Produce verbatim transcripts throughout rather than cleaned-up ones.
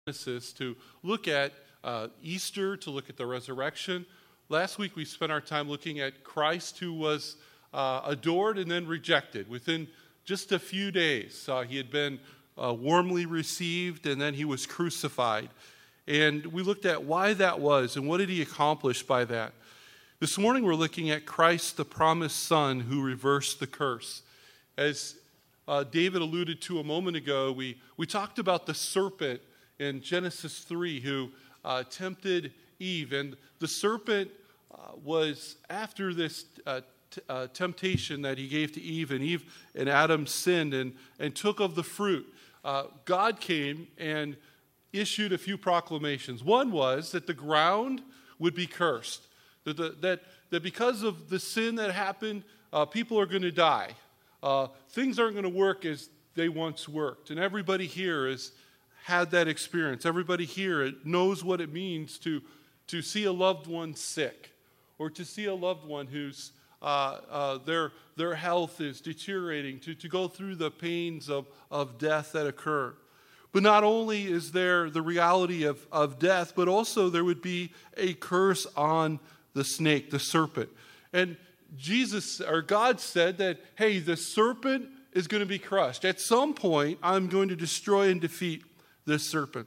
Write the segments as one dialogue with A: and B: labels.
A: Genesis to look at uh, Easter, to look at the resurrection. Last week we spent our time looking at Christ, who was uh, adored and then rejected. Within just a few days, uh, he had been uh, warmly received, and then he was crucified. And we looked at why that was and what did he accomplish by that. This morning we're looking at Christ, the promised Son, who reversed the curse. As uh, David alluded to a moment ago, we, we talked about the serpent in Genesis three, who uh, tempted Eve. And the serpent uh, was after this uh, t- uh, temptation that he gave to Eve, and Eve and Adam sinned and, and took of the fruit. Uh, God came and issued a few proclamations. One was that the ground would be cursed, that, the, that, that because of the sin that happened, uh, people are going to die. Uh, things aren't going to work as they once worked. And everybody here is had that experience. Everybody here knows what it means to, to see a loved one sick, or to see a loved one whose uh, uh, their their health is deteriorating, to, to go through the pains of, of death that occur. But not only is there the reality of, of death, but also there would be a curse on the snake, the serpent. And Jesus, or God said that, hey, the serpent is going to be crushed. At some point, I'm going to destroy and defeat this serpent.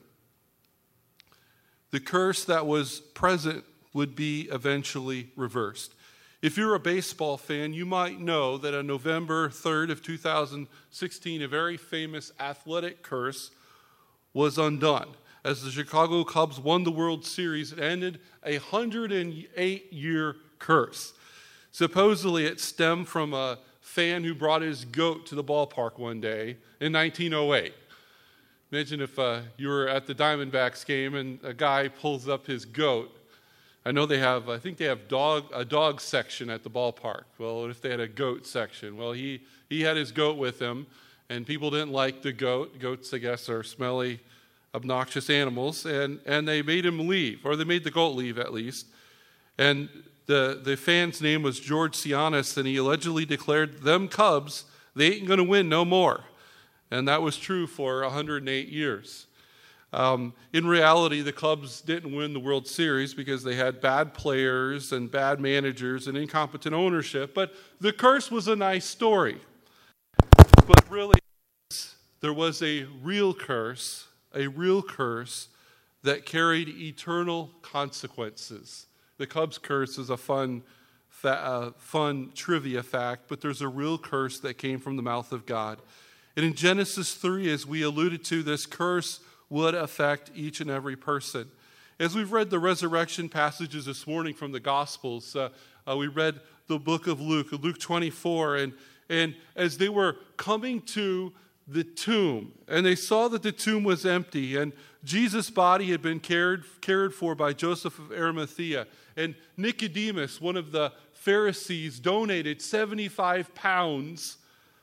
A: The curse that was present would be eventually reversed. If you're a baseball fan, you might know that on November third of two thousand sixteen, a very famous athletic curse was undone. As the Chicago Cubs won the World Series, it ended a one hundred eight year curse. Supposedly it stemmed from a fan who brought his goat to the ballpark one day in nineteen oh eight. Imagine if uh, you were at the Diamondbacks game and a guy pulls up his goat. I know they have, I think they have dog a dog section at the ballpark. Well, what if they had a goat section? Well, he, he had his goat with him, and people didn't like the goat. Goats, I guess, are smelly, obnoxious animals, and, and they made him leave, or they made the goat leave at least. And the, the fan's name was George Sionis, and he allegedly declared, them Cubs, they ain't going to win no more. And that was true for one hundred eight years. Um, in reality, the Cubs didn't win the World Series because they had bad players and bad managers and incompetent ownership. But the curse was a nice story. But really, there was a real curse, a real curse that carried eternal consequences. The Cubs curse is a fun, fa- uh, fun trivia fact, but there's a real curse that came from the mouth of God. And in Genesis three, as we alluded to, this curse would affect each and every person. As we've read the resurrection passages this morning from the Gospels, uh, uh, we read the book of Luke, Luke twenty-four, and, and as they were coming to the tomb, and they saw that the tomb was empty, and Jesus' body had been cared, cared for by Joseph of Arimathea, and Nicodemus, one of the Pharisees, donated seventy-five pounds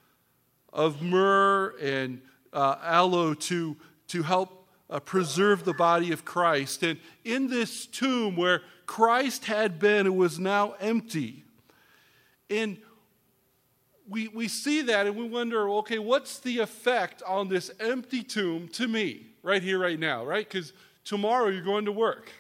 A: of myrrh and uh, aloe to, to help uh, preserve the body of Christ. And in this tomb where Christ had been, it was now empty. And we, we see that and we wonder, okay, what's the effect on this empty tomb to me right here, right now, right? Because tomorrow you're going to work.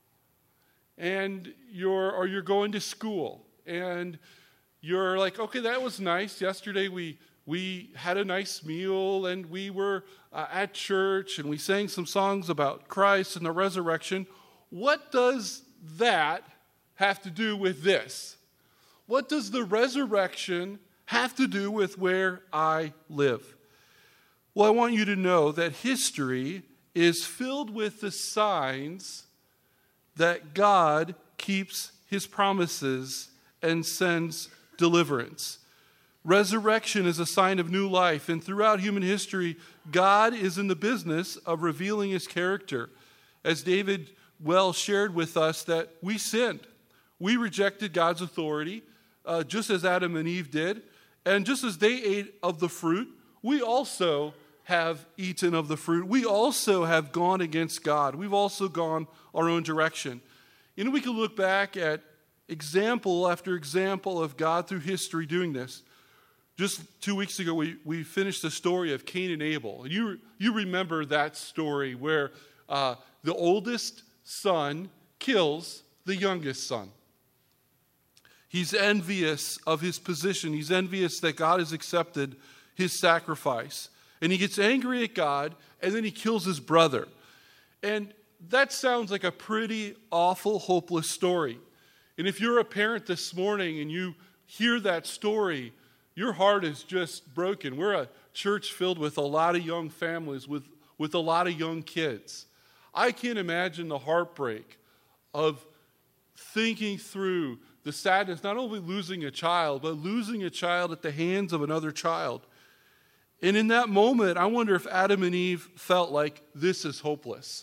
A: And you're, or you're going to school. And you're like, okay, that was nice. Yesterday we We had a nice meal, and we were uh, at church, and we sang some songs about Christ and the resurrection. What does that have to do with this? What does the resurrection have to do with where I live? Well, I want you to know that history is filled with the signs that God keeps his promises and sends deliverance. Resurrection is a sign of new life, and throughout human history, God is in the business of revealing his character. As David well shared with us, that we sinned. We rejected God's authority, uh, just as Adam and Eve did, and just as they ate of the fruit, we also have eaten of the fruit. We also have gone against God. We've also gone our own direction. You know, we can look back at example after example of God through history doing this. Just two weeks ago, we, we finished the story of Cain and Abel. You, you remember that story where uh, the oldest son kills the youngest son. He's envious of his position. He's envious that God has accepted his sacrifice. And he gets angry at God, and then he kills his brother. And that sounds like a pretty awful, hopeless story. And if you're a parent this morning and you hear that story, your heart is just broken. We're a church filled with a lot of young families, with, with a lot of young kids. I can't imagine the heartbreak of thinking through the sadness, not only losing a child, but losing a child at the hands of another child. And in that moment, I wonder if Adam and Eve felt like this is hopeless.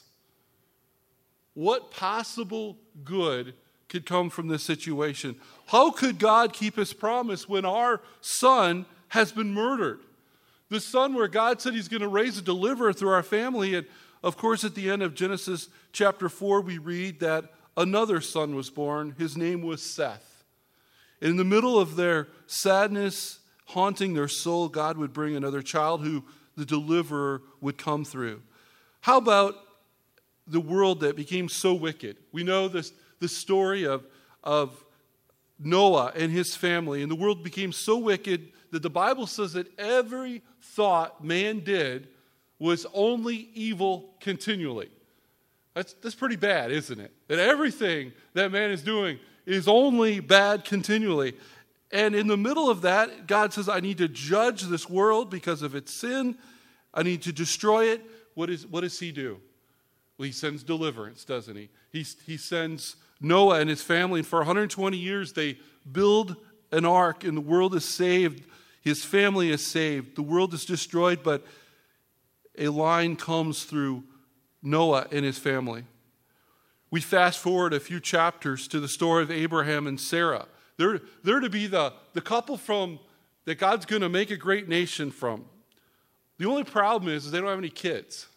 A: What possible good could come from this situation? How could God keep his promise when our son has been murdered? The son where God said he's going to raise a deliverer through our family. And of course, at the end of Genesis chapter four, we read that another son was born. His name was Seth. And in the middle of their sadness haunting their soul, God would bring another child who the deliverer would come through. How about the world that became so wicked? We know this, the story of, of Noah and his family, and the world became so wicked that the Bible says that every thought man did was only evil continually. That's, that's pretty bad, isn't it? That everything that man is doing is only bad continually. And in the middle of that, God says, I need to judge this world because of its sin. I need to destroy it. What, is, what does he do? Well, he sends deliverance, doesn't he? He, he sends Noah and his family, and for one hundred twenty years, they build an ark, and the world is saved. His family is saved. The world is destroyed, but a line comes through Noah and his family. We fast forward a few chapters to the story of Abraham and Sarah. They're, they're to be the, the couple from that God's going to make a great nation from. The only problem is, is they don't have any kids.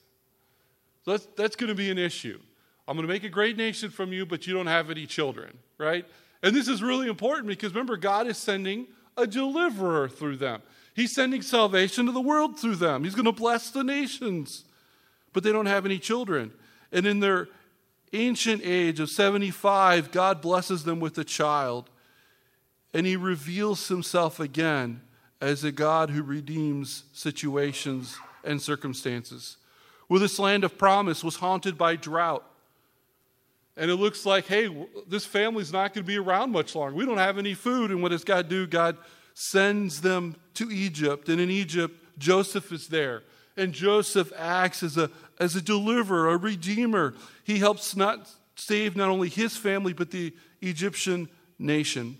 A: So that's, that's going to be an issue. I'm going to make a great nation from you, but you don't have any children, right? And this is really important because remember, God is sending a deliverer through them. He's sending salvation to the world through them. He's going to bless the nations. But they don't have any children. And in their ancient age of seventy-five, God blesses them with a child. And he reveals himself again as a God who redeems situations and circumstances. Well, this land of promise was haunted by drought. And it looks like, hey, this family's not going to be around much longer. We don't have any food. And what does God do? God sends them to Egypt. And in Egypt, Joseph is there. And Joseph acts as a, as a deliverer, a redeemer. He helps not save not only his family, but the Egyptian nation.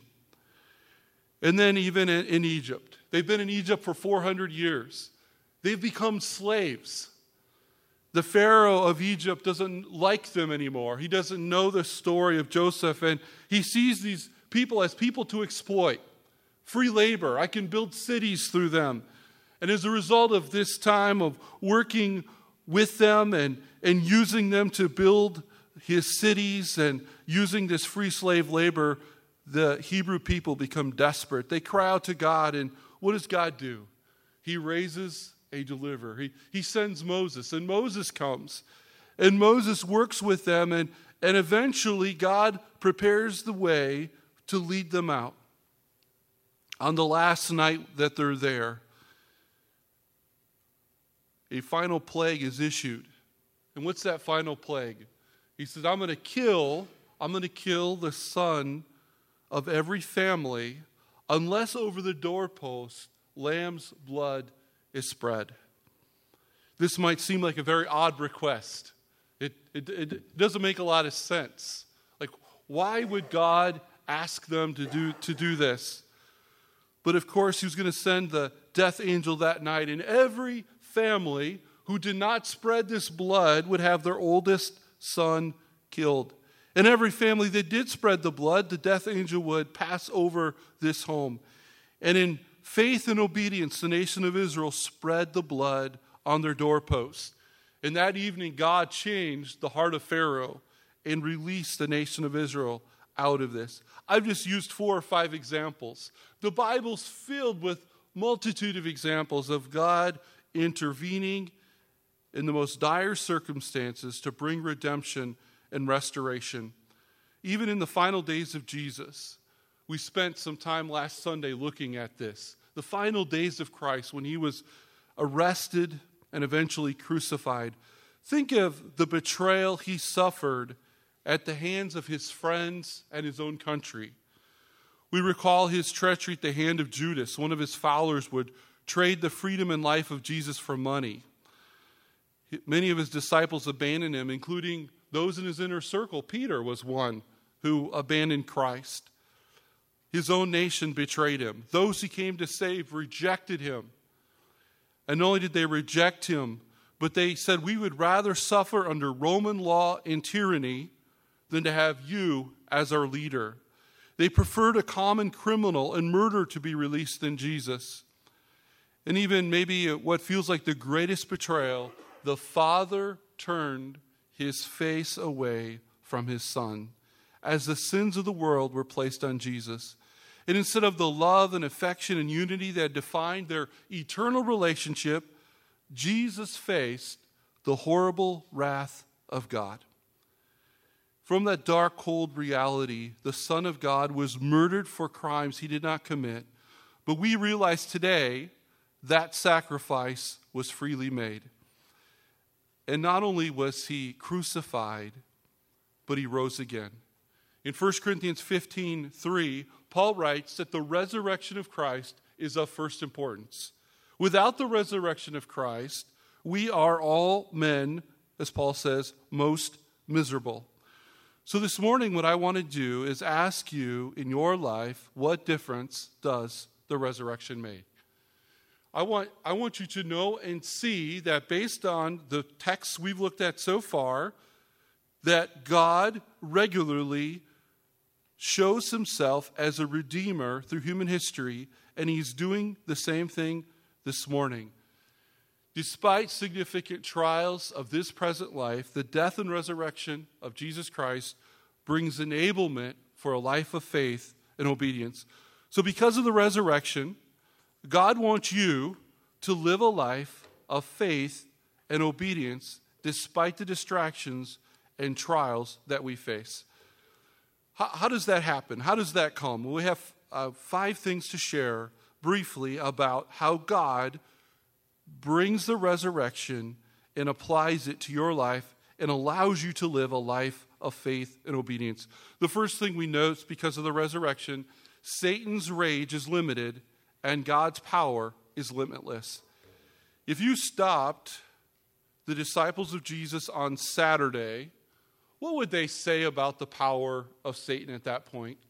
A: And then even in, in Egypt. They've been in Egypt for four hundred years. They've become slaves. The Pharaoh of Egypt doesn't like them anymore. He doesn't know the story of Joseph, and he sees these people as people to exploit. Free labor. I can build cities through them. And as a result of this time of working with them and, and using them to build his cities and using this free slave labor, the Hebrew people become desperate. They cry out to God, and what does God do? He raises a deliverer. He, he sends Moses, and Moses comes. And Moses works with them, and, and eventually God prepares the way to lead them out. On the last night that they're there, a final plague is issued. And what's that final plague? He says, I'm going to kill, I'm going to kill the son of every family unless over the doorpost lamb's blood is spread. This might seem like a very odd request. It, it, it doesn't make a lot of sense. Like, why would God ask them to do, to do this? But of course, he was going to send the death angel that night, and every family who did not spread this blood would have their oldest son killed. And every family that did spread the blood, the death angel would pass over this home. And in faith and obedience, the nation of Israel spread the blood on their doorposts. And that evening, God changed the heart of Pharaoh and released the nation of Israel out of this. I've just used four or five examples. The Bible's filled with multitude of examples of God intervening in the most dire circumstances to bring redemption and restoration. Even in the final days of Jesus, we spent some time last Sunday looking at this. The final days of Christ when he was arrested and eventually crucified. Think of the betrayal he suffered at the hands of his friends and his own country. We recall his treachery at the hand of Judas. One of his followers would trade the freedom and life of Jesus for money. Many of his disciples abandoned him, including those in his inner circle. Peter was one who abandoned Christ. His own nation betrayed him. Those he came to save rejected him. And not only did they reject him, but they said, we would rather suffer under Roman law and tyranny than to have you as our leader. They preferred a common criminal and murderer to be released than Jesus. And even maybe what feels like the greatest betrayal, the Father turned his face away from his Son as the sins of the world were placed on Jesus. And instead of the love and affection and unity that defined their eternal relationship, Jesus faced the horrible wrath of God. From that dark, cold reality, the Son of God was murdered for crimes he did not commit. But we realize today that sacrifice was freely made. And not only was he crucified, but he rose again. In First Corinthians fifteen three, Paul writes that the resurrection of Christ is of first importance. Without the resurrection of Christ, we are all men, as Paul says, most miserable. So this morning, what I want to do is ask you in your life, what difference does the resurrection make? I want, I want you to know and see that based on the texts we've looked at so far, that God regularly shows himself as a redeemer through human history, and he's doing the same thing this morning. Despite significant trials of this present life, the death and resurrection of Jesus Christ brings enablement for a life of faith and obedience. So because of the resurrection, God wants you to live a life of faith and obedience despite the distractions and trials that we face. How, how does that happen? How does that come? Well, we have uh, five things to share briefly about how God brings the resurrection and applies it to your life and allows you to live a life of faith and obedience. The first thing we note, because of the resurrection, Satan's rage is limited and God's power is limitless. If you stopped the disciples of Jesus on Saturday, what would they say about the power of Satan at that point?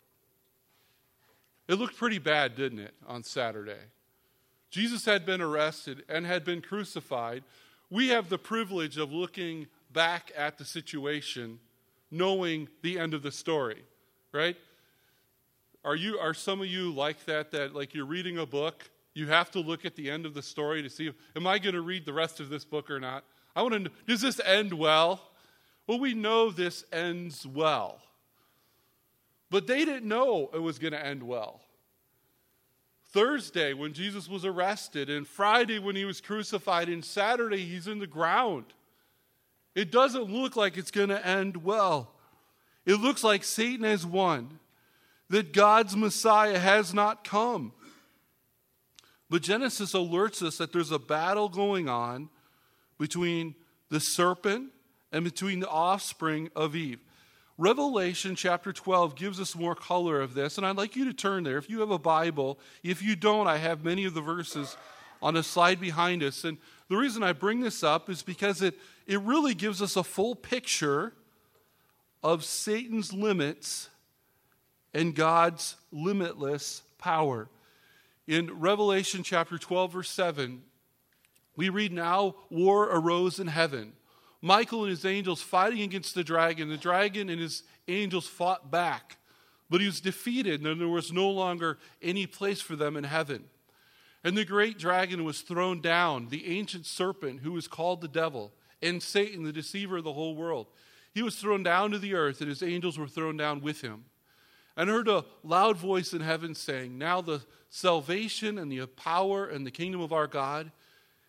A: It looked pretty bad, didn't it, on Saturday? Jesus had been arrested and had been crucified. We have the privilege of looking back at the situation, knowing the end of the story, right? Are you? Are some of you like that, that like you're reading a book, you have to look at the end of the story to see, am I going to read the rest of this book or not? I want to know, does this end well? Well, we know this ends well. But they didn't know it was going to end well. Thursday, when Jesus was arrested, and Friday, when he was crucified, and Saturday, he's in the ground. It doesn't look like it's going to end well. It looks like Satan has won, that God's Messiah has not come. But Genesis alerts us that there's a battle going on between the serpent and between the offspring of Eve. Revelation chapter twelve gives us more color of this, and I'd like you to turn there. If you have a Bible, if you don't, I have many of the verses on a slide behind us. And the reason I bring this up is because it, it really gives us a full picture of Satan's limits and God's limitless power. In Revelation chapter twelve, verse seven, we read, "Now war arose in heaven. Michael and his angels fighting against the dragon. The dragon and his angels fought back, but he was defeated, and there was no longer any place for them in heaven. And the great dragon was thrown down, the ancient serpent who is called the devil, and Satan, the deceiver of the whole world. He was thrown down to the earth, and his angels were thrown down with him. And I heard a loud voice in heaven saying, 'Now the salvation and the power and the kingdom of our God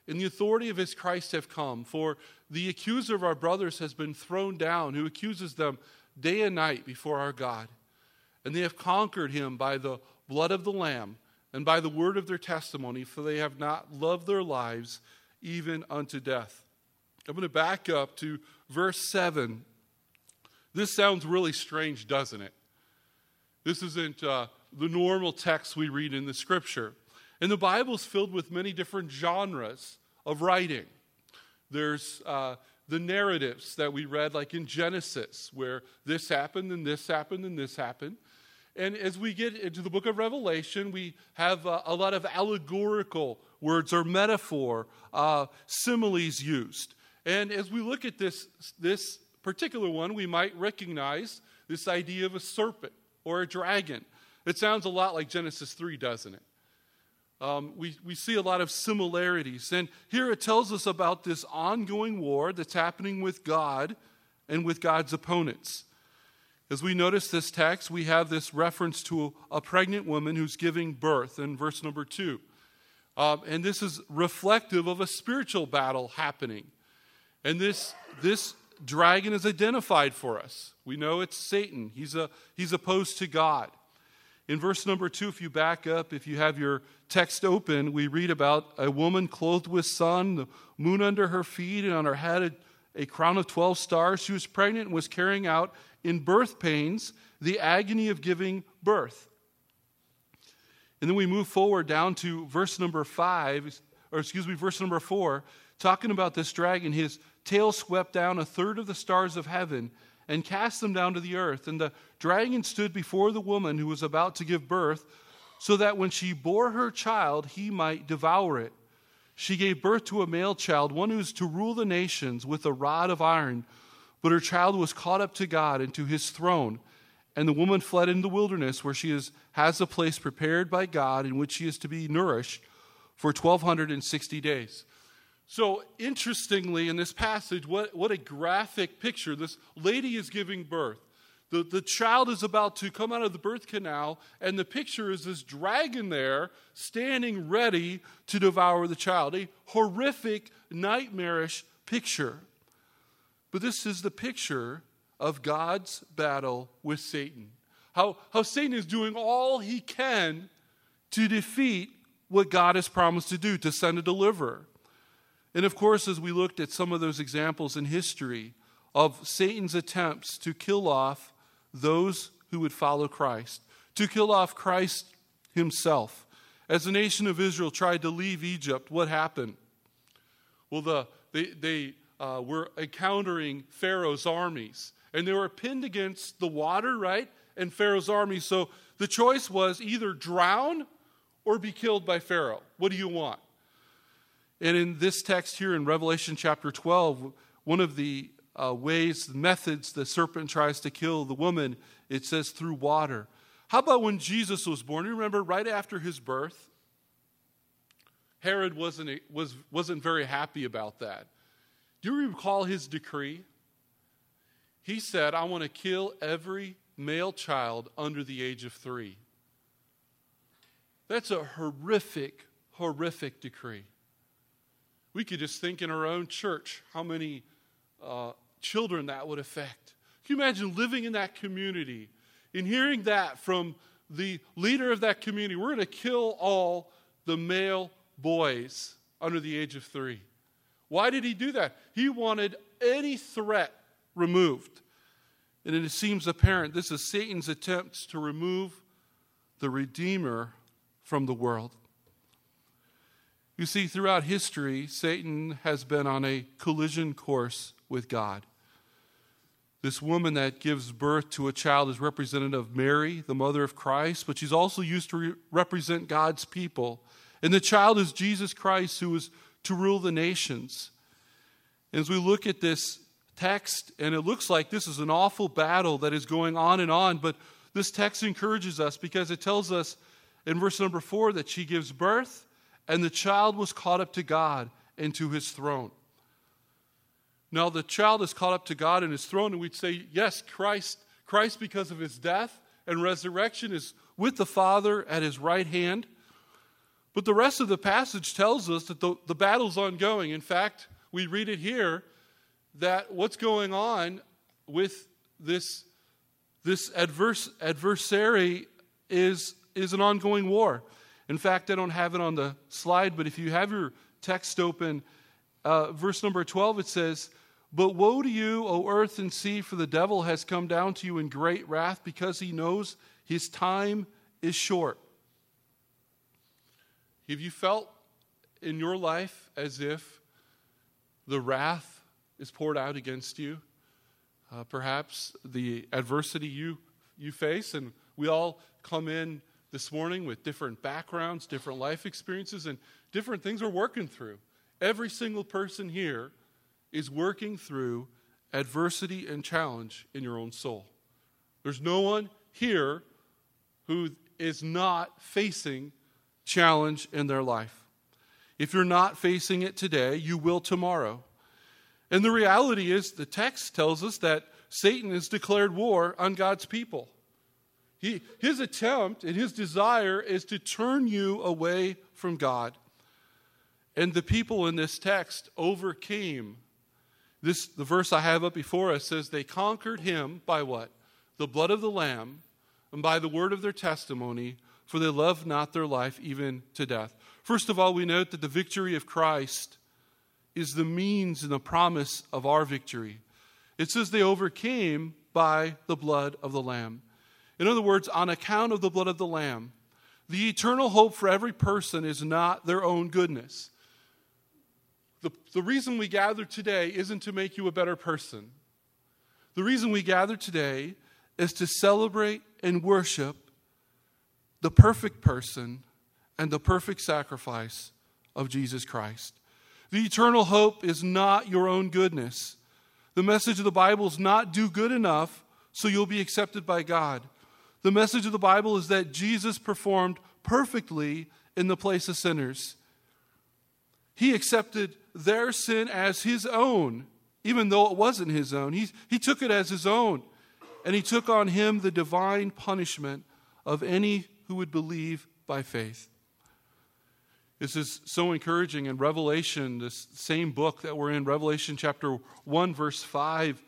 A: and the authority of his Christ have come. For the accuser of our brothers has been thrown down, who accuses them day and night before our God. And they have conquered him by the blood of the Lamb and by the word of their testimony, for they have not loved their lives even unto death. I'm going to back up to verse seven. This sounds really strange, doesn't it? This isn't uh, the normal text we read in the Scripture. And the Bible is filled with many different genres of writing. There's uh, the narratives that we read, like in Genesis, where this happened and this happened and this happened. And as we get into the book of Revelation, we have uh, a lot of allegorical words or metaphor, uh, similes used. And as we look at this, this particular one, we might recognize this idea of a serpent or a dragon. It sounds a lot like Genesis three, doesn't it? Um, we, we see a lot of similarities. And here it tells us about this ongoing war that's happening with God and with God's opponents. As we notice this text, we have this reference to a pregnant woman who's giving birth in verse number two. Um, and this is reflective of a spiritual battle happening. And this, this dragon is identified for us. We know it's Satan. He's, a, he's opposed to God. In verse number two, if you back up, if you have your text open, we read about a woman clothed with sun, the moon under her feet, and on her head a, a crown of twelve stars. She was pregnant and was carrying out in birth pains the agony of giving birth. And then we move forward down to verse number five, or excuse me, verse number four, talking about this dragon. His tail swept down a third of the stars of heaven and cast them down to the earth. And the dragon stood before the woman who was about to give birth, so that when she bore her child, he might devour it. She gave birth to a male child, one who is to rule the nations with a rod of iron. But her child was caught up to God and to his throne. And the woman fled into the wilderness, where she is, has a place prepared by God in which she is to be nourished for twelve sixty days. So interestingly, in this passage, what, what a graphic picture. This lady is giving birth. The, the child is about to come out of the birth canal, and the picture is this dragon there standing ready to devour the child. A horrific, nightmarish picture. But this is the picture of God's battle with Satan. How, how Satan is doing all he can to defeat what God has promised to do, to send a deliverer. And of course, as we looked at some of those examples in history of Satan's attempts to kill off those who would follow Christ, to kill off Christ himself. As the nation of Israel tried to leave Egypt, what happened? Well, the, they, they uh, were encountering Pharaoh's armies, and they were pinned against the water, right? And Pharaoh's army. So the choice was either drown or be killed by Pharaoh. What do you want? And in this text here in Revelation chapter twelve, one of the uh, ways, the methods the serpent tries to kill the woman, it says through water. How about when Jesus was born? You remember right after his birth? Herod wasn't, was, wasn't very happy about that. Do you recall his decree? He said, I want to kill every male child under the age of three. That's a horrific, horrific decree. We could just think in our own church how many uh, children that would affect. Can you imagine living in that community and hearing that from the leader of that community? We're going to kill all the male boys under the age of three. Why did he do that? He wanted any threat removed. And it seems apparent this is Satan's attempts to remove the Redeemer from the world. You see, throughout history, Satan has been on a collision course with God. This woman that gives birth to a child is representative of Mary, the mother of Christ, but she's also used to re- represent God's people. And the child is Jesus Christ, who is to rule the nations. And as we look at this text, and it looks like this is an awful battle that is going on and on, but this text encourages us because it tells us in verse number four that she gives birth, and the child was caught up to God and to his throne. Now, the child is caught up to God and his throne, and we'd say, yes, Christ, Christ, because of his death and resurrection, is with the Father at his right hand. But the rest of the passage tells us that the, the battle's ongoing. In fact, we read it here that what's going on with this, this adverse, adversary is, is an ongoing war. In fact, I don't have it on the slide, but if you have your text open, uh, verse number twelve, it says, "But woe to you, O earth and sea, for the devil has come down to you in great wrath, because he knows his time is short." Have you felt in your life as if the wrath is poured out against you? Uh, perhaps the adversity you, you face, and we all come in this morning with different backgrounds, different life experiences, and different things we're working through. Every single person here is working through adversity and challenge in your own soul. There's no one here who is not facing challenge in their life. If you're not facing it today, you will tomorrow. And the reality is, the text tells us that Satan has declared war on God's people. He, his attempt and his desire is to turn you away from God. And the people in this text overcame. This, the verse I have up before us says they conquered him by what? The blood of the Lamb and by the word of their testimony, for they loved not their life even to death. First of all, we note that the victory of Christ is the means and the promise of our victory. It says they overcame by the blood of the Lamb. In other words, on account of the blood of the Lamb, the eternal hope for every person is not their own goodness. The, the reason we gather today isn't to make you a better person. The reason we gather today is to celebrate and worship the perfect person and the perfect sacrifice of Jesus Christ. The eternal hope is not your own goodness. The message of the Bible is not do good enough so you'll be accepted by God. The message of the Bible is that Jesus performed perfectly in the place of sinners. He accepted their sin as his own, even though it wasn't his own. He, he took it as his own, and he took on him the divine punishment of any who would believe by faith. This is so encouraging. In Revelation, this same book that we're in, Revelation chapter one, verse five,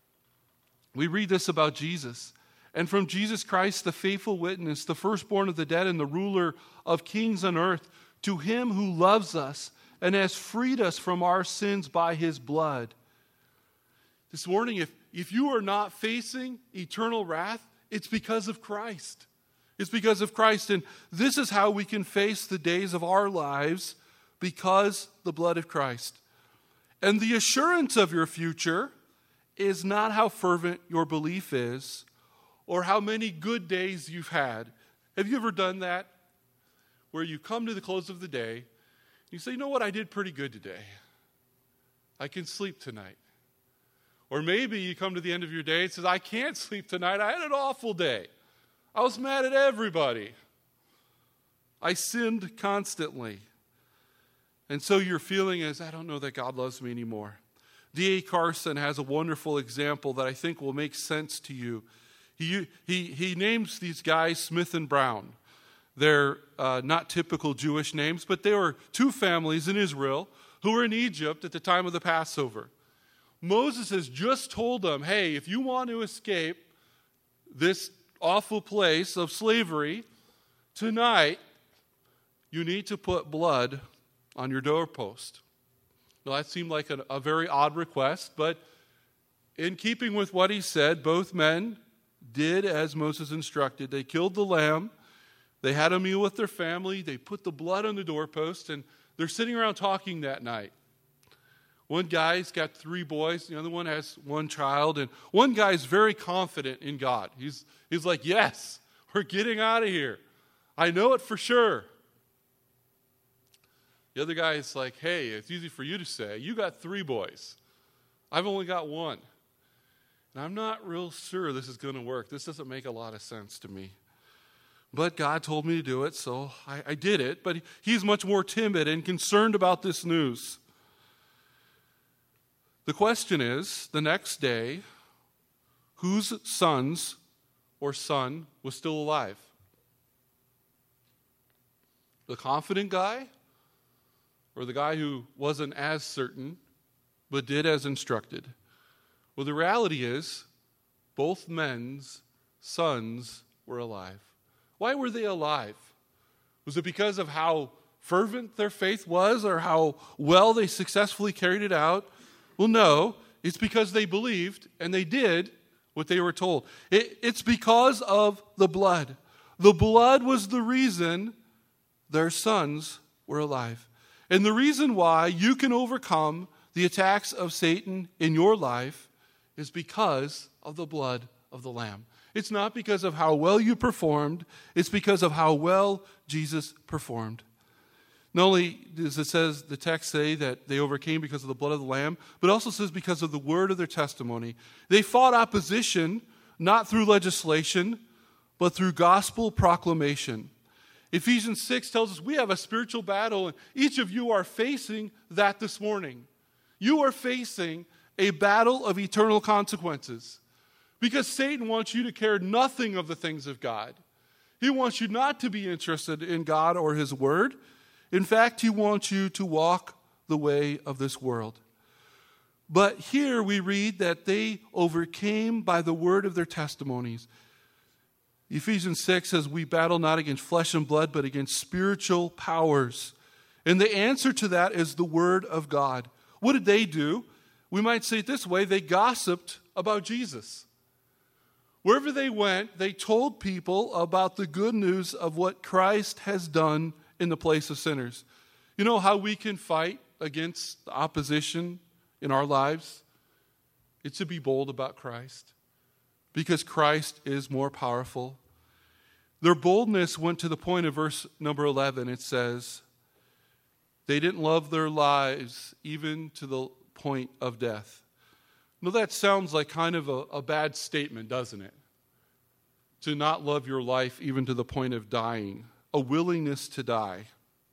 A: we read this about Jesus. "And from Jesus Christ, the faithful witness, the firstborn of the dead and the ruler of kings on earth, to him who loves us and has freed us from our sins by his blood." This morning, if, if you are not facing eternal wrath, it's because of Christ. It's because of Christ. And this is how we can face the days of our lives, because the blood of Christ. And the assurance of your future is not how fervent your belief is or how many good days you've had. Have you ever done that? Where you come to the close of the day, and you say, you know what, I did pretty good today. I can sleep tonight. Or maybe you come to the end of your day and say, I can't sleep tonight. I had an awful day. I was mad at everybody. I sinned constantly. And so your feeling is, I don't know that God loves me anymore. D A Carson has a wonderful example that I think will make sense to you. He, he, he names these guys Smith and Brown. They're uh, not typical Jewish names, but they were two families in Israel who were in Egypt at the time of the Passover. Moses has just told them, hey, if you want to escape this awful place of slavery, tonight you need to put blood on your doorpost. Now, that seemed like a, a very odd request, but in keeping with what he said, both men did as Moses instructed. They killed the lamb. They had a meal with their family. They put the blood on the doorpost, and they're sitting around talking that night. One guy's got three boys. The other one has one child. And one guy's very confident in God. He's, he's like, yes, we're getting out of here. I know it for sure. The other guy is like, hey, it's easy for you to say. You got three boys. I've only got one. And I'm not real sure this is going to work. This doesn't make a lot of sense to me. But God told me to do it, so I, I did it. But he's much more timid and concerned about this news. The question is, the next day, whose sons or son was still alive? The confident guy or the guy who wasn't as certain but did as instructed? Well, the reality is both men's sons were alive. Why were they alive? Was it because of how fervent their faith was or how well they successfully carried it out? Well, no. It's because they believed and they did what they were told. It, it's because of the blood. The blood was the reason their sons were alive. And the reason why you can overcome the attacks of Satan in your life is because of the blood of the Lamb. It's not because of how well you performed. It's because of how well Jesus performed. Not only does it says the text say that they overcame because of the blood of the Lamb, but it also says because of the word of their testimony. They fought opposition not through legislation, but through gospel proclamation. Ephesians six tells us we have a spiritual battle, and each of you are facing that this morning. You are facing a battle of eternal consequences because Satan wants you to care nothing of the things of God. He wants you not to be interested in God or his word. In fact, he wants you to walk the way of this world. But here we read that they overcame by the word of their testimonies. Ephesians six says, we battle not against flesh and blood, but against spiritual powers. And the answer to that is the word of God. What did they do? We might say it this way, they gossiped about Jesus. Wherever they went, they told people about the good news of what Christ has done in the place of sinners. You know how we can fight against opposition in our lives? It's to be bold about Christ, because Christ is more powerful. Their boldness went to the point of verse number eleven. It says, they didn't love their lives even to the point of death. Now that sounds like kind of a, a bad statement, doesn't it? To not love your life even to the point of dying. A willingness to die.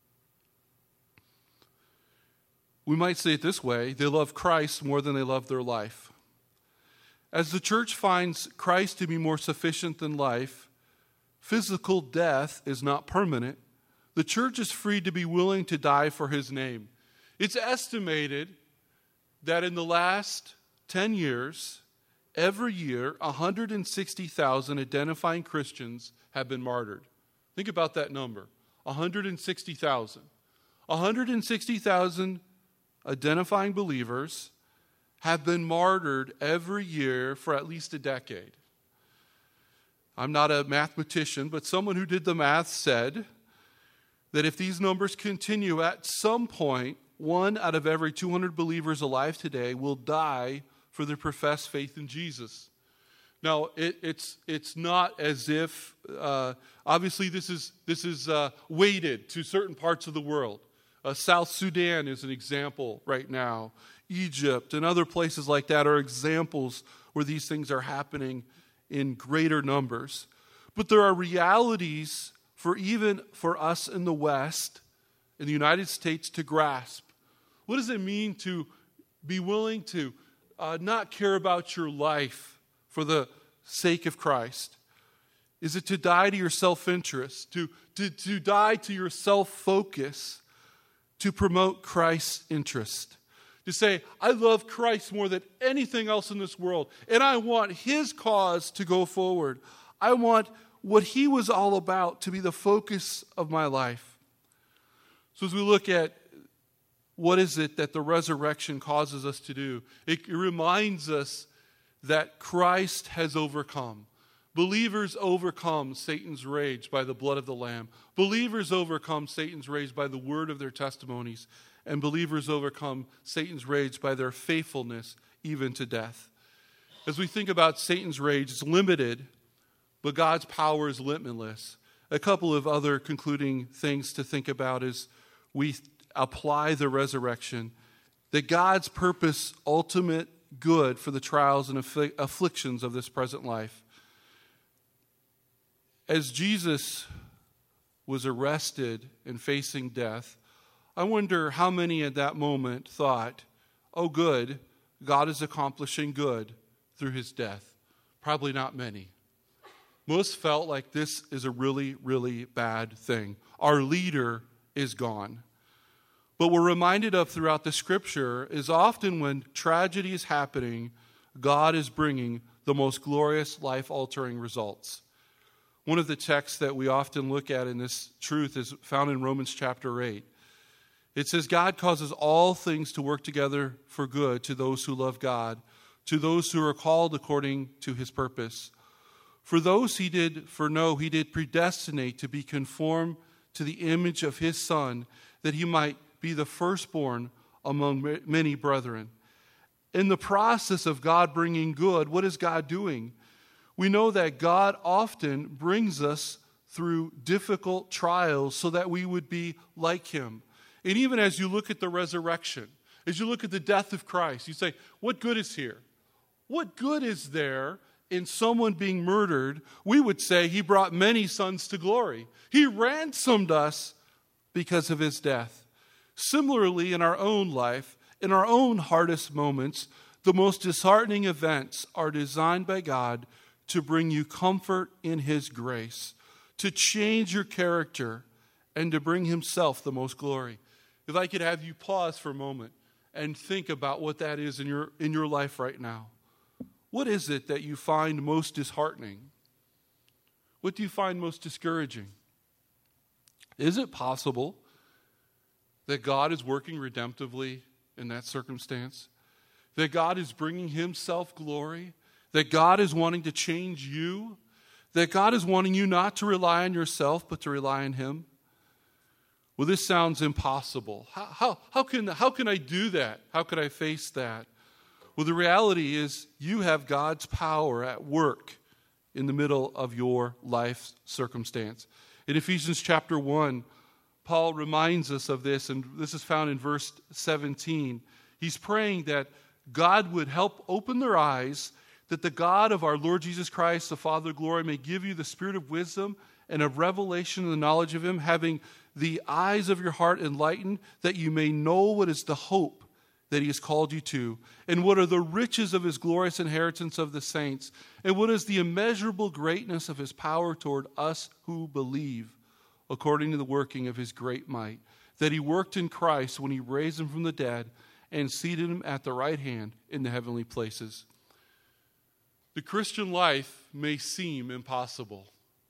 A: We might say it this way, they love Christ more than they love their life. As the church finds Christ to be more sufficient than life, physical death is not permanent. The church is free to be willing to die for his name. It's estimated that in the last ten years, every year, one hundred sixty thousand identifying Christians have been martyred. Think about that number, one hundred sixty thousand. one hundred sixty thousand identifying believers have been martyred every year for at least a decade. I'm not a mathematician, but someone who did the math said that if these numbers continue, at some point, one out of every two hundred believers alive today will die for their professed faith in Jesus. Now, it, it's it's not as if, uh, obviously this is, this is uh, weighted to certain parts of the world. Uh, South Sudan is an example right now. Egypt and other places like that are examples where these things are happening in greater numbers. But there are realities for even for us in the West, in the United States, to grasp. What does it mean to be willing to uh, not care about your life for the sake of Christ? Is it to die to your self-interest, to, to, to die to your self-focus, to promote Christ's interest? To say, I love Christ more than anything else in this world, and I want his cause to go forward. I want what he was all about to be the focus of my life. So as we look at what is it that the resurrection causes us to do, it reminds us that Christ has overcome. Believers overcome Satan's rage by the blood of the Lamb. Believers overcome Satan's rage by the word of their testimonies. And believers overcome Satan's rage by their faithfulness even to death. As we think about Satan's rage, it's limited, but God's power is limitless. A couple of other concluding things to think about as we apply the resurrection. That God's purpose, ultimate good for the trials and affl- afflictions of this present life. As Jesus was arrested and facing death, I wonder how many at that moment thought, oh good, God is accomplishing good through his death. Probably not many. Most felt like this is a really, really bad thing. Our leader is gone. But we're reminded of throughout the Scripture is often when tragedy is happening, God is bringing the most glorious, life-altering results. One of the texts that we often look at in this truth is found in Romans chapter eight. It says, God causes all things to work together for good to those who love God, to those who are called according to his purpose. For those he did foreknow, he did predestinate to be conformed to the image of his Son, that he might be the firstborn among many brethren. In the process of God bringing good, what is God doing? We know that God often brings us through difficult trials so that we would be like him. And even as you look at the resurrection, as you look at the death of Christ, you say, what good is here? What good is there in someone being murdered? We would say he brought many sons to glory. He ransomed us because of his death. Similarly, in our own life, in our own hardest moments, the most disheartening events are designed by God to bring you comfort in his grace, to change your character, and to bring himself the most glory. If I could have you pause for a moment and think about what that is in your, in your life right now. What is it that you find most disheartening? What do you find most discouraging? Is it possible that God is working redemptively in that circumstance? That God is bringing himself glory? That God is wanting to change you? That God is wanting you not to rely on yourself, but to rely on him? Well, this sounds impossible. How, how, how, can, how can I do that? How could I face that? Well, the reality is you have God's power at work in the middle of your life circumstance. In Ephesians chapter one, Paul reminds us of this, and this is found in verse seventeen. He's praying that God would help open their eyes, that the God of our Lord Jesus Christ, the Father of glory, may give you the spirit of wisdom and of revelation and the knowledge of him, having the eyes of your heart enlightened, that you may know what is the hope that he has called you to, and what are the riches of his glorious inheritance of the saints, and what is the immeasurable greatness of his power toward us who believe, according to the working of his great might, that he worked in Christ when he raised him from the dead and seated him at the right hand in the heavenly places. The Christian life may seem impossible.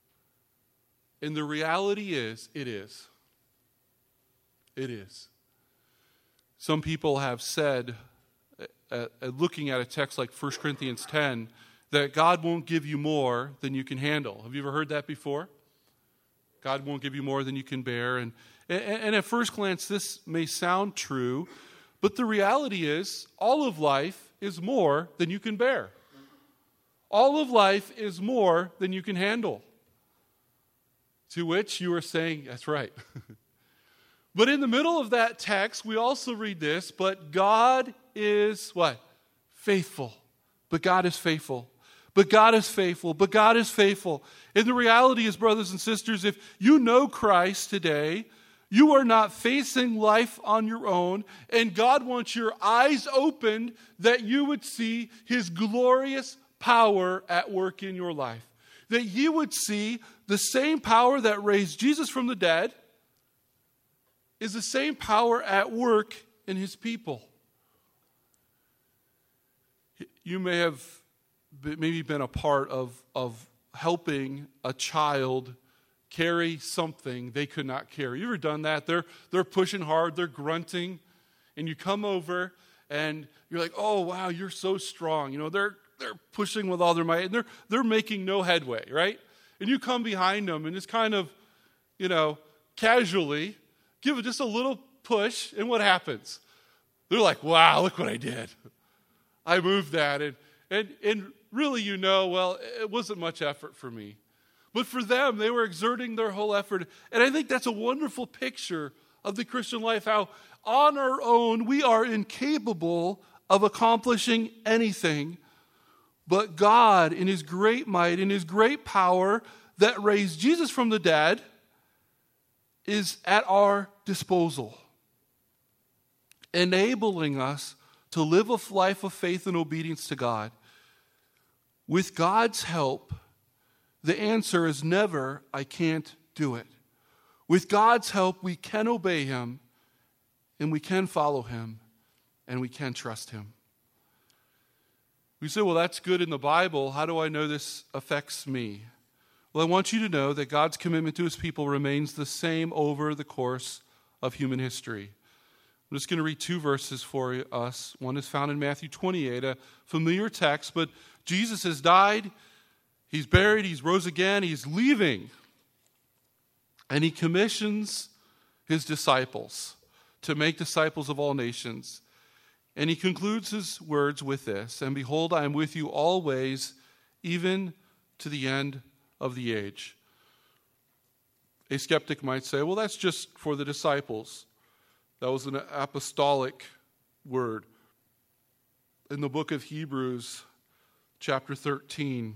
A: And the reality is, it is. It is. Some people have said, uh, uh, looking at a text like First Corinthians ten, that God won't give you more than you can handle. Have you ever heard that before? God won't give you more than you can bear. And, and, and at first glance, this may sound true, but the reality is, all of life is more than you can bear. All of life is more than you can handle. To which you are saying, that's right. But in the middle of that text, we also read this, but God is what? Faithful. But God is faithful. But God is faithful. But God is faithful. And the reality is, brothers and sisters, if you know Christ today, you are not facing life on your own, and God wants your eyes opened that you would see his glorious power at work in your life. That you would see the same power that raised Jesus from the dead is the same power at work in his people. You may have maybe been a part of, of helping a child carry something they could not carry. You ever done that? They're, they're pushing hard, they're grunting, and you come over and you're like, oh, wow, you're so strong. You know, they're they're pushing with all their might, and they're they're making no headway, right? And you come behind them and just kind of, you know, casually give it just a little push, and what happens? They're like, wow, look what I did. I moved that. And, and, and really, you know, well, it wasn't much effort for me. But for them, they were exerting their whole effort. And I think that's a wonderful picture of the Christian life, how on our own we are incapable of accomplishing anything. But God, in his great might, in his great power that raised Jesus from the dead, is at our disposal, enabling us to live a life of faith and obedience to God. With God's help, the answer is never, I can't do it. With God's help, we can obey him, and we can follow him, and we can trust him. We say, well, that's good in the Bible. How do I know this affects me? Well, I want you to know that God's commitment to his people remains the same over the course of human history. I'm just going to read two verses for us. One is found in Matthew twenty-eight, a familiar text, but Jesus has died, he's buried, he's rose again, he's leaving. And he commissions his disciples to make disciples of all nations. And he concludes his words with this, and behold, I am with you always, even to the end of the age. A skeptic might say, well, that's just for the disciples. That was an apostolic word. In the book of Hebrews, chapter thirteen,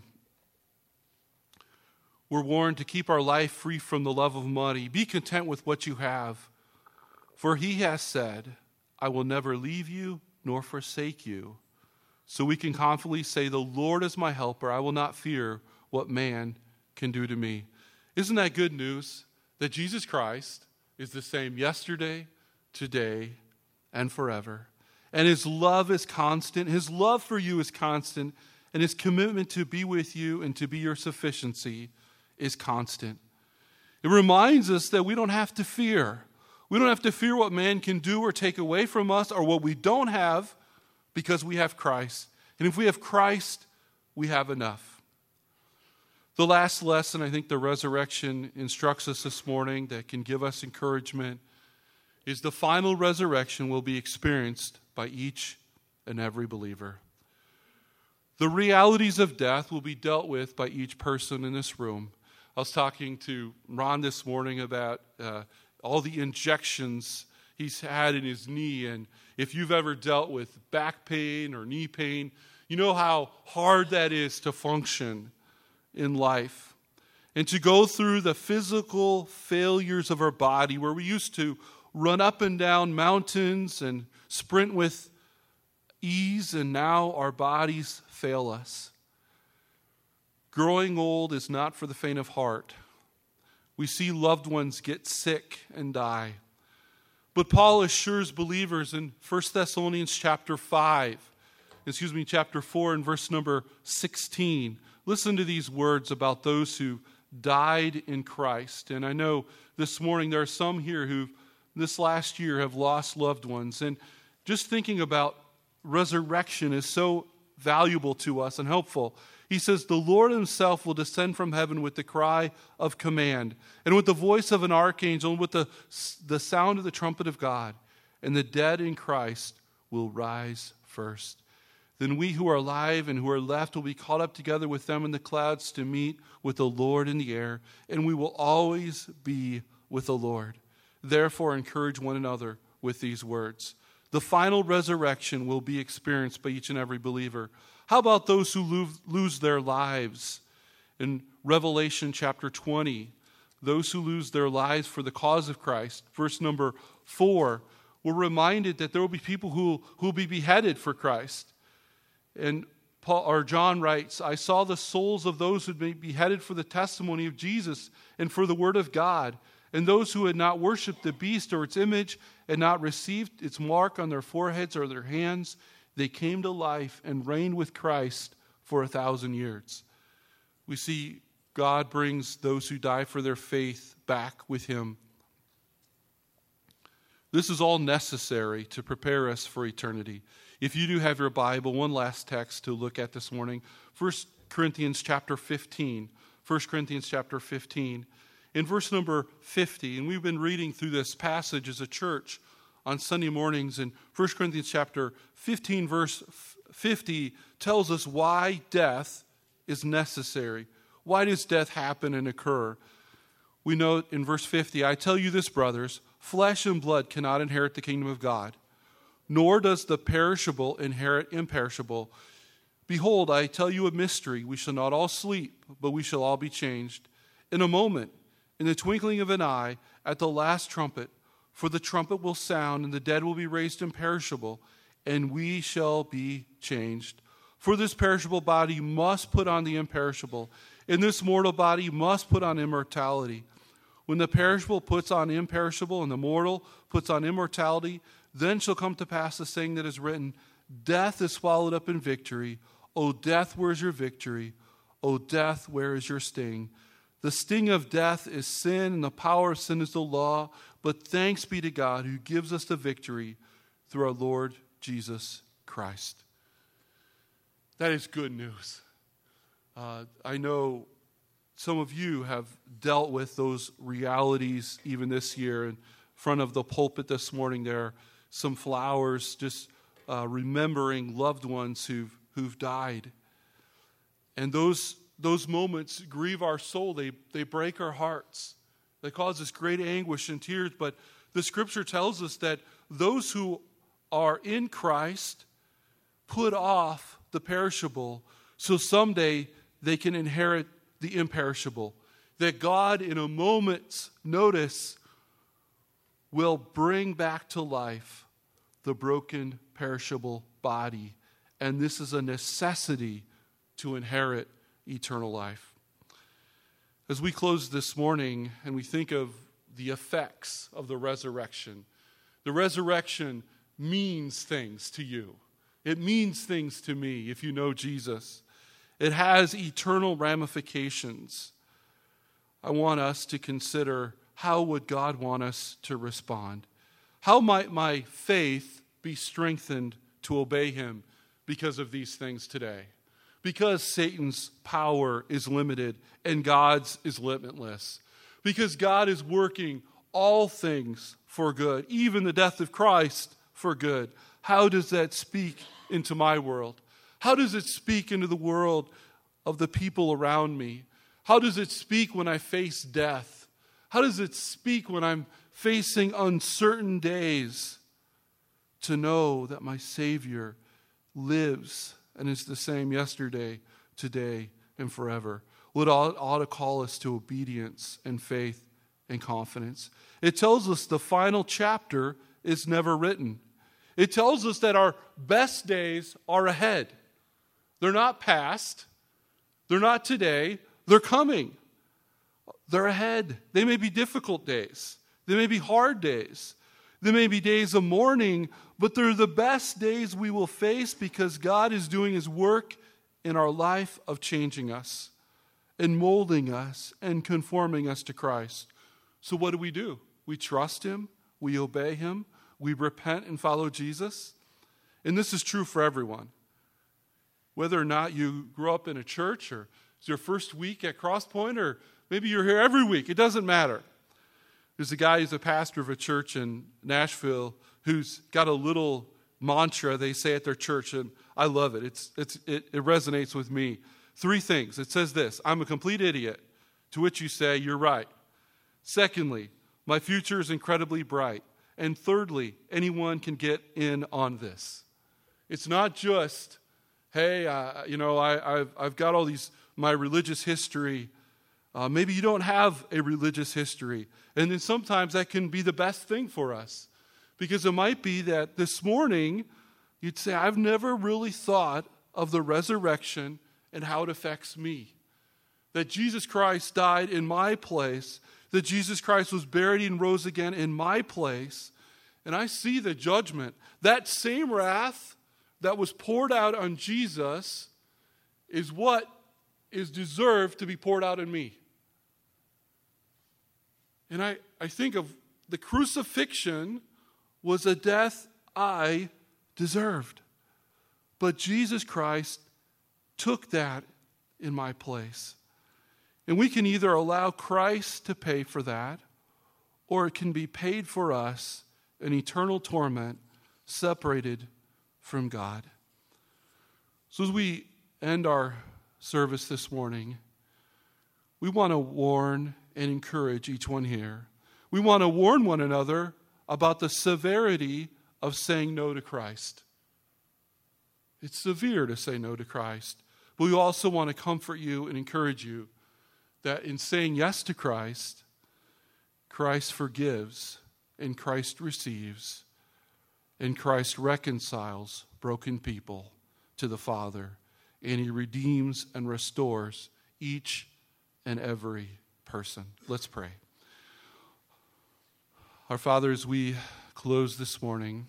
A: we're warned to keep our life free from the love of money. Be content with what you have. For he has said, I will never leave you nor forsake you. So we can confidently say, the Lord is my helper. I will not fear what man can do to me. Isn't that good news? That Jesus Christ is the same yesterday, today, and forever. And his love is constant. His love for you is constant. And his commitment to be with you and to be your sufficiency is constant. It reminds us that we don't have to fear. We don't have to fear what man can do or take away from us or what we don't have because we have Christ. And if we have Christ, we have enough. The last lesson I think the resurrection instructs us this morning that can give us encouragement is the final resurrection will be experienced by each and every believer. The realities of death will be dealt with by each person in this room. I was talking to Ron this morning about uh, all the injections he's had in his knee. And if you've ever dealt with back pain or knee pain, you know how hard that is to function in life. And to go through the physical failures of our body where we used to run up and down mountains and sprint with ease, and now our bodies fail us. Growing old is not for the faint of heart. We see loved ones get sick and die. But Paul assures believers in First Thessalonians chapter five, excuse me, chapter four and verse number sixteen. Listen to these words about those who died in Christ. And I know this morning there are some here who this last year have lost loved ones. And just thinking about resurrection is so valuable to us and helpful. He says, the Lord himself will descend from heaven with the cry of command, and with the voice of an archangel, and with the, the sound of the trumpet of God, and the dead in Christ will rise first. Then we who are alive and who are left will be caught up together with them in the clouds to meet with the Lord in the air, and we will always be with the Lord. Therefore, encourage one another with these words. The final resurrection will be experienced by each and every believer. How about those who lose their lives? In Revelation chapter twenty, those who lose their lives for the cause of Christ, verse number four, we're reminded that there will be people who who will be beheaded for Christ. And Paul or John writes, I saw the souls of those who had been beheaded for the testimony of Jesus and for the word of God, and those who had not worshipped the beast or its image and not received its mark on their foreheads or their hands. They came to life and reigned with Christ for a thousand years. We see God brings those who die for their faith back with him. This is all necessary to prepare us for eternity. If you do have your Bible, one last text to look at this morning. First Corinthians chapter fifteen. First Corinthians chapter fifteen. In verse number fifty, and we've been reading through this passage as a church on Sunday mornings, and First Corinthians chapter fifteen, verse fifty tells us why death is necessary. Why does death happen and occur? We note in verse fifty, I tell you this, brothers, flesh and blood cannot inherit the kingdom of God, nor does the perishable inherit imperishable. Behold, I tell you a mystery. We shall not all sleep, but we shall all be changed. In a moment, in the twinkling of an eye, at the last trumpet, for the trumpet will sound, and the dead will be raised imperishable, and we shall be changed. For this perishable body must put on the imperishable, and this mortal body must put on immortality. When the perishable puts on imperishable and the mortal puts on immortality, then shall come to pass the saying that is written, death is swallowed up in victory. O death, where is your victory? O death, where is your sting? The sting of death is sin, and the power of sin is the law. But thanks be to God who gives us the victory through our Lord Jesus Christ. That is good news. Uh, I know some of you have dealt with those realities even this year. In front of the pulpit this morning, there are some flowers just uh, remembering loved ones who've, who've died. And those, those moments grieve our soul. They, they break our hearts. They cause us great anguish and tears. But the Scripture tells us that those who are in Christ put off the perishable so someday they can inherit the imperishable. That God, in a moment's notice, will bring back to life the broken, perishable body. And this is a necessity to inherit eternal life. As we close this morning and we think of the effects of the resurrection, the resurrection means things to you. It means things to me if you know Jesus. It has eternal ramifications. I want us to consider, how would God want us to respond? How might my faith be strengthened to obey him because of these things today? Because Satan's power is limited and God's is limitless. Because God is working all things for good, even the death of Christ for good. How does that speak into my world? How does it speak into the world of the people around me? How does it speak when I face death? How does it speak when I'm facing uncertain days? To know that my Savior lives and is the same yesterday, today, and forever. Well, it ought, ought to call us to obedience and faith and confidence. It tells us the final chapter is never written. It tells us that our best days are ahead. They're not past. They're not today. They're coming. They're ahead. They may be difficult days. They may be hard days. They may be days of mourning, but they're the best days we will face because God is doing his work in our life of changing us and molding us and conforming us to Christ. So what do we do? We trust him. We obey him. We repent and follow Jesus. And this is true for everyone. Whether or not you grew up in a church or it's your first week at Crosspoint or maybe you're here every week, it doesn't matter. There's a guy who's a pastor of a church in Nashville who's got a little mantra they say at their church, and I love it. It's, it's, it, it resonates with me. Three things. It says this: I'm a complete idiot, to which you say, you're right. Secondly, my future is incredibly bright. And thirdly, anyone can get in on this. It's not just, hey, uh, you know, I, I've, I've got all these, my religious history. Uh, maybe you don't have a religious history. And then sometimes that can be the best thing for us. Because it might be that this morning you'd say, I've never really thought of the resurrection and how it affects me. That Jesus Christ died in my place. That Jesus Christ was buried and rose again in my place. And I see the judgment. That same wrath that was poured out on Jesus is what is deserved to be poured out on me. And I, I think of the crucifixion was a death I deserved. But Jesus Christ took that in my place. And we can either allow Christ to pay for that, or it can be paid for us in eternal torment, separated from God. So as we end our service this morning, we want to warn and encourage each one here. We want to warn one another about the severity of saying no to Christ. It's severe to say no to Christ. But we also want to comfort you and encourage you that in saying yes to Christ, Christ forgives and Christ receives and Christ reconciles broken people to the Father, and he redeems and restores each and every person. Let's pray. Our Father, as we close this morning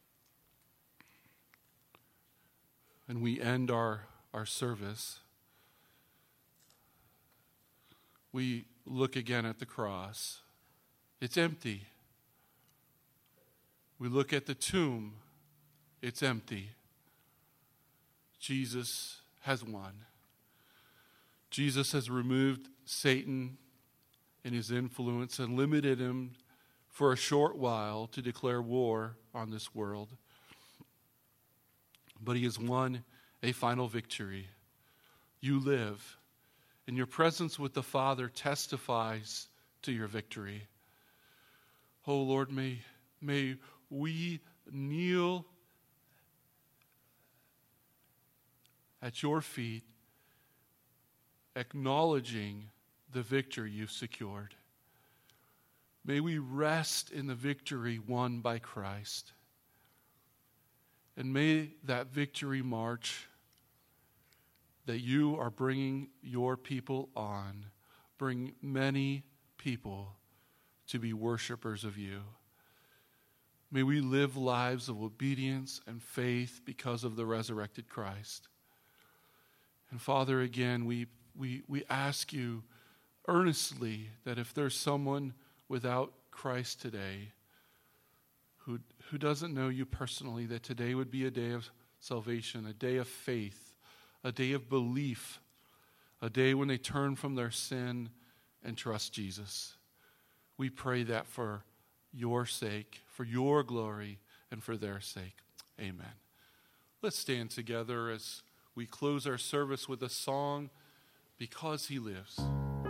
A: and we end our, our service, we look again at the cross. It's empty. We look at the tomb. It's empty. Jesus has won. Jesus has removed Satan and his influence and limited him for a short while to declare war on this world. But he has won a final victory. You live, and your presence with the Father testifies to your victory. Oh Lord, may, may we kneel at your feet, acknowledging the victory you've secured. May we rest in the victory won by Christ. And may that victory march that you are bringing your people on bring many people to be worshipers of you. May we live lives of obedience and faith because of the resurrected Christ. And Father, again, we we we ask you earnestly that if there's someone without Christ today who who doesn't know you personally, that today would be a day of salvation, a day of faith, a day of belief, a day when they turn from their sin and trust Jesus. We pray that for your sake, for your glory, and for their sake. Amen. Let's stand together as we close our service with a song, Because He Lives.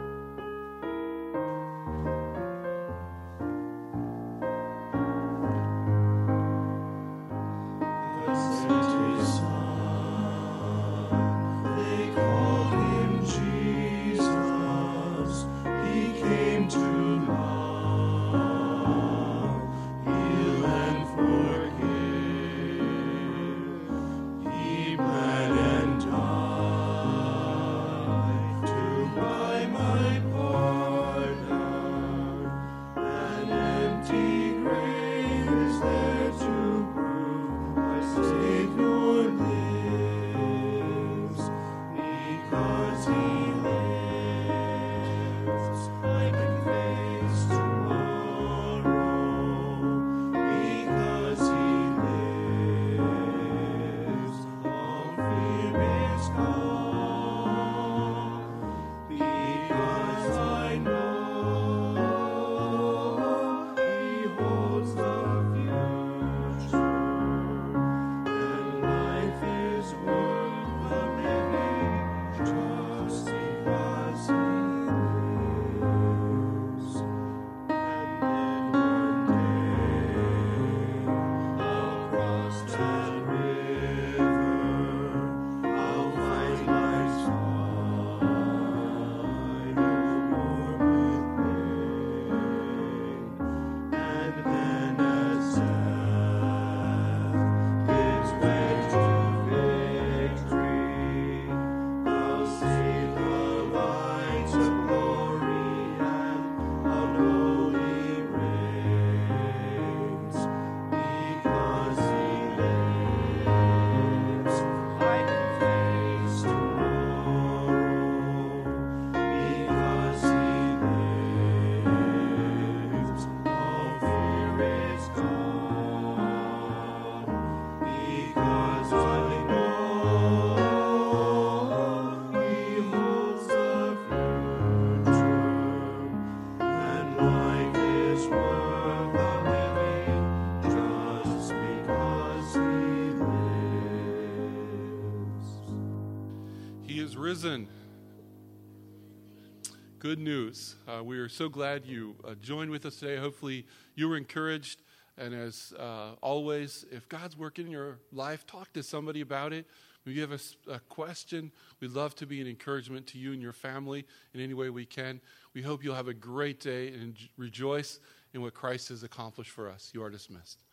A: Risen. Good news. Uh, we are so glad you uh, joined with us today. Hopefully you were encouraged. And as uh, always, if God's working in your life, talk to somebody about it. If you have a, a question, we'd love to be an encouragement to you and your family in any way we can. We hope you'll have a great day and rejoice in what Christ has accomplished for us. You are dismissed.